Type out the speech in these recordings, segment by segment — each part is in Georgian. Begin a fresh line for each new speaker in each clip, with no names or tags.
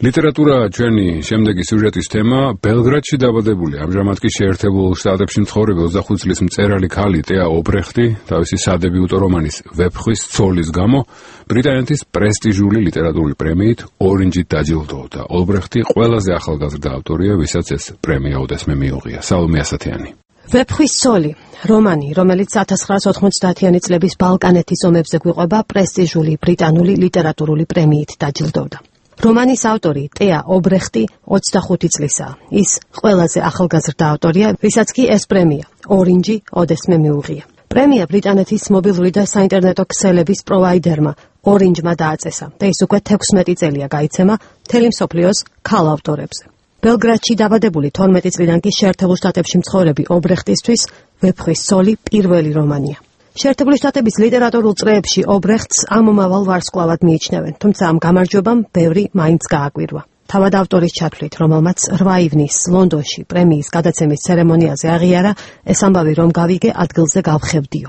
ლიტერატურა ჩვენი შემდეგი სიუჟეტის თემა ბელგრადში დაბადებული, ამჟამად კი შეერთებულ შტატებში მცხოვრები 25 წლის მწერალი ქალი ტეა ობრეხტი თავისი სადებიუტო რომანის ვეფხვის ცოლის გამო ბრიტანეთის პრესტიჟული ლიტერატურული პრემიით ორინჯით დაჯილდოვდა. ობრეხტი ყველაზე ახალგაზრდა ავტორია, ვისაც ეს პრემია ოდესმე მიუღია. სალომე ასათიანი.
ვეფხვის ცოლი რომანი, რომელიც 1990-იანი წლების ბალკანეთის ომებზე გვიყვება, პრესტიჟული ბრიტანული ლიტერატურული პრემიით დაჯილდოვდა. რომანის ავტორი ტეა ობრეხტი 25 წლისაა. ის ყველაზე ახალგაზრდა ავტორია, ვისაც კი ეს პრემია ორინჯი ოდესმე მიუღია. პრემია ბრიტანეთის მობილური და საინტერნეტო ქსელების პროვაიდერმა ორინჯმა დააწესა და ის უკვე 16 წელია გაიცემა მთელი მსოფლიოს ქალ ავტორებზე. ბელგრადში დაბადებული 12 წლიდან კი შეერთებულ შტატებში მცხოვრები ობრეხტისთვის ვეფხვის ცოლი პირველი რომანია. შეერთებული შტატების ლიტერატურულ წრეებში ობრეხტს ამომავალ ვარსკვლავად მიიჩნევენ, თუმცა ამ გამარჯვებამ ბევრი მაინც გააკვირვა. თავად ავტორის ჩათვლით, რომელმაც 8 ივნის ლონდონში პრემიის გადაცემის ცერემონიაზე აღიარა, ეს ამბავი რომ გავიგე, ადგილზე გავხევდიო.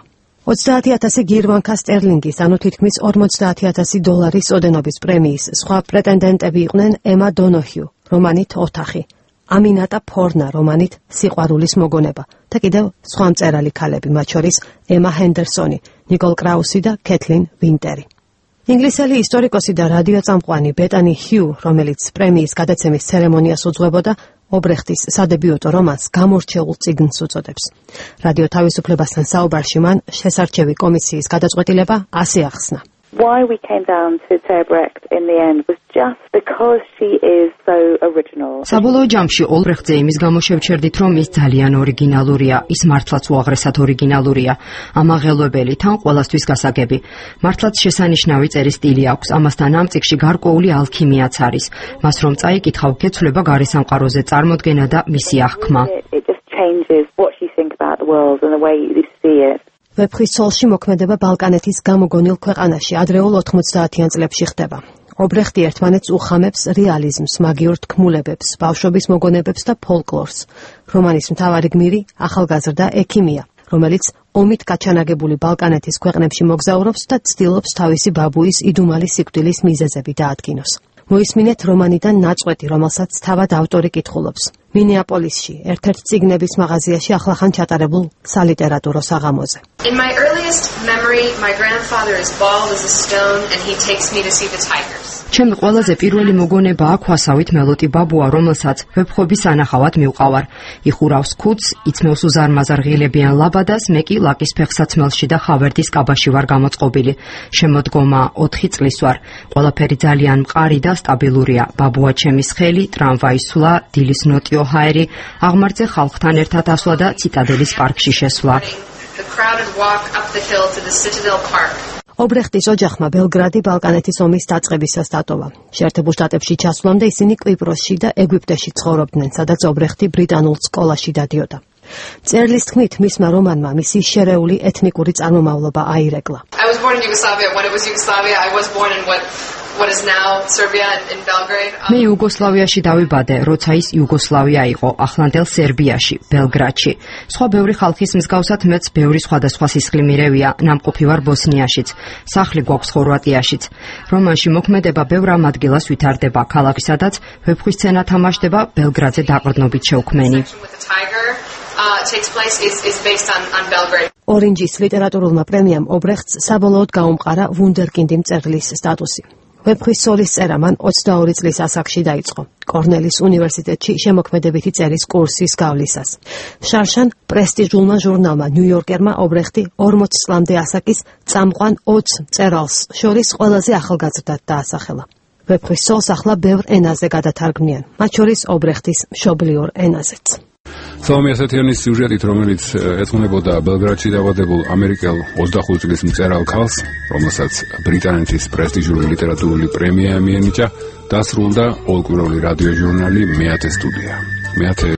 30,000 გირვანკა სტერლინგის, ანუ თითქმის 50,000 დოლარის ოდენობის პრემიის სხვა პრეტენდენტები იყვნენ ემა დონოჰიუ, რომანით ოთახი, ამინატა ფორნა, რომანით სიყვარულის მოგონება და კიდევ სხვა მწერალი ქალები, მათ შორის ემა ჰენდერსონი, ნიკოლ კრაუსი და კეთლინ ვინტერი. ინგლისელი ისტორიკოსი და რადიოწამყვანი ბეტანი ჰიუ, რომელიც პრემიის გადაცემის ცერემონიას უძღვებოდა, ობრეხტის სადებიუტო რომანს გამორჩეულ წიგნს უწოდებს. რადიო თავისუფლებასთან საუბარში მან შესარჩევი კომისიის გადაწყვეტილება ასე ახსნა.
Why we came down to Obrecht in the end was just because she is so original.
საბოლოო ჯამში ობრეხტზე იმის გამო შევჩერდით, რომ ის ძალიან ორიგინალურია, ის მართლაც უაღრესად ორიგინალურია, ამაღელვებელი, თან ყველასთვის გასაგები. მართლაც შესანიშნავი წერის სტილი აქვს, ამასთან ამ წიგნში გარკვეული ალქიმიაც არის. მას რომ წაიკითხავ, გეცვლება გარესამყაროზე წარმოდგენა და მისი აღქმა.
It just changes what you think about the world and the way you see it.
ვეფხვის ცოლში მოქმედება ბალკანეთის გამოგონილ ქვეყანაში ადრეულ 90-იან წლებში ხდება. ობრეხტი ერთმანეთს უხამებს რეალიზმს, მაგიურ თქმულებებს, ბავშვობის მოგონებებს და ფოლკლორს. რომანის მთავარი გმირი ახალგაზრდა ექიმია, რომელიც ომით გაჩანაგებული ბალკანეთის ქვეყნებში მოგზაურობს და ცდილობს თავისი ბაბუის იდუმალი სიკვდილის მიზეზები დაადგინოს. მოისმინეთ რომანიდან ნაწყვეტი, რომელსაც თავად ავტორი კითხულობს. მინეაპოლისში, ერთ-ერთ წიგნების მაღაზიაში ახლახან ჩატარებულ სალიტერატურო საღამოზე.
In my earliest memory, my grandfather is bald as a stone and he takes me to see the tigers.
ჩემი ყველაზე პირველი მოგონება აქ ვასავით მელოტი ბაბუა, რომელსაც ვეფხვების ანახავად მივყავარ. იხურავს ქუდს, იცმევს უზარმაზარღილებიან ლაბადას, მე კი ლაკის ფეხსაცმელში და ხავერდის კაბაში ვარ გამოწყობილი. შემოდგომა 4 წლის ვარ. ყველაფერი ძალიან მყარი და სტაბილურია. ბაბუა ჩემის ხელი, ტრამვაის სვლა, დილის ნოტიო ჰაერი, აღმართზე ხალხთან ერთად ასვლა და ციტადელის პარკში შესვლა.
The crowded walk up the hill to the Citadel Park.
ობრეხტის ოჯახმა ბელგრადი ბალკანეთის ომის დაწყებისას დატოვა. შეერთებულ შტატებში ჩასვლამდე ისინი კვიპროსში და ეგვიპტეში ცხოვრობდნენ, სადაც ობრეხტი ბრიტანულ სკოლაში დადიოდა. მწერლის თქმით, მისმა რომანმა მისი შერეული ეთნიკური წარმომავლობა აირეკლა.
I was born in Yugoslavia. When it was Yugoslavia, I was born in what is now Serbia in Belgrade.
მე იუგოსლავიაში დავიბადე, როცა ის იუგოსლავია იყო, ახლანდელ სერბიაში, ბელგრადში. სხვა ბევრი ხალხის მსგავსად მეც ბევრი სხვადასხვა სისხლი მირევია, ნამყოფი ვარ ბოსნიაშიც, სახლი გვაქვს ხორვატიაშიც. რომანში მოქმედება ბევრ ამ ადგილას ვითარდება, ქალაქი, სადაც ვეფხვის სცენა თამაშდება, ბელგრადზე დაყრდნობით შევქმენი.
Takes place is based on Belgrade.
ორინჯის ლიტერატურულმა პრემიამ ობრეხტს საბოლოოდ გაუმყარა ვუნდერკინდი მწერლის სტატუსი. ვეფხვის ცოლის წერა მან 22 წლის ასაკში დაიწყო. კორნელის უნივერსიტეტში შემოქმედებითი წერის კურსის გავლისას. შარშან პრესტიჟულმა ჟურნალმა ნიუ-იორკერმა ობრეხტი 40 წლამდე ასაკის წამყვან 20 მწერალს შორის ყველაზე ახალგაზრდად დაასახელა. ვეფხვის ცოლს ახლა ბევრ ენაზე გადათარგმნიან, მათ შორის ობრეხტის მშობლიურ ენაზეც.
სალომე ასათიანის სიუჟეტით, რომელიც ეძღვნებოდა ბელგრადში დაბადებულ ამერიკელ 25 წლის მწერალ ქალს, რომელსაც ბრიტანეთის პრესტიჟული ლიტერატურული პრემია მიენიჭა, დასრულდა ორკვირეული რადიო ჟურნალი მეათე სტუდია.